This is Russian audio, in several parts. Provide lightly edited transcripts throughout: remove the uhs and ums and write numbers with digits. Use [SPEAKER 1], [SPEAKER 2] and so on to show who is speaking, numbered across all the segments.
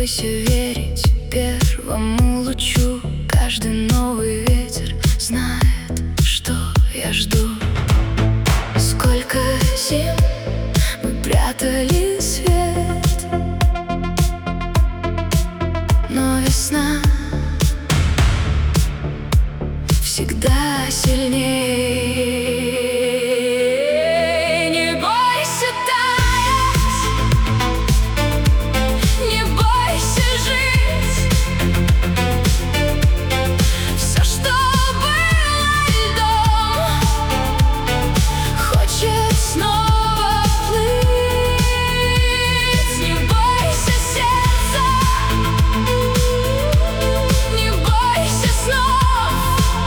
[SPEAKER 1] бойся верить первому лучу. Каждый новый ветер знает, что я жду. Сколько зим мы прятали свет, но весна всегда сильнее. Не бойся таять, не бойся жить. Все, что было льдом, хочет снова плыть. Не бойся сердца, не бойся снов.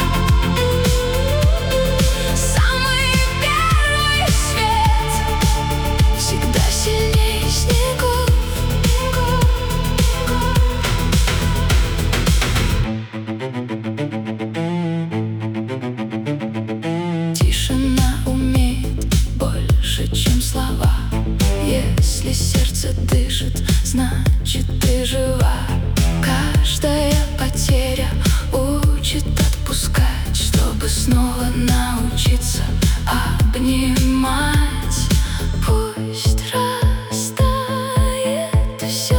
[SPEAKER 1] Самый первый свет всегда сильнее снегов. Тишина умеет больше, чем слова. Если сердце дышит, значит ты жива. Каждая потеря учит отпускать, чтобы снова научиться обнимать. Пусть растает все